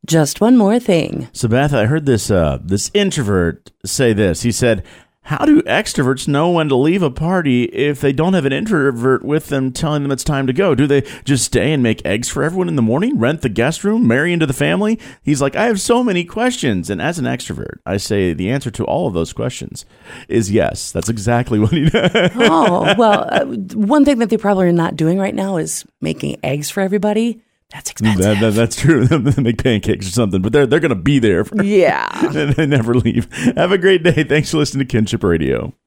Just one more thing. So, Beth, I heard this introvert say this. He said, how do extroverts know when to leave a party if they don't have an introvert with them telling them it's time to go? Do they just stay and make eggs for everyone in the morning, rent the guest room, marry into the family? He's like, I have so many questions. And as an extrovert, I say the answer to all of those questions is yes. That's exactly what he does. One thing that they probably are not doing right now is making eggs for everybody. That's expensive. That's true. They make pancakes or something, but they're going to be there. Yeah. And they never leave. Have a great day. Thanks for listening to Kinship Radio.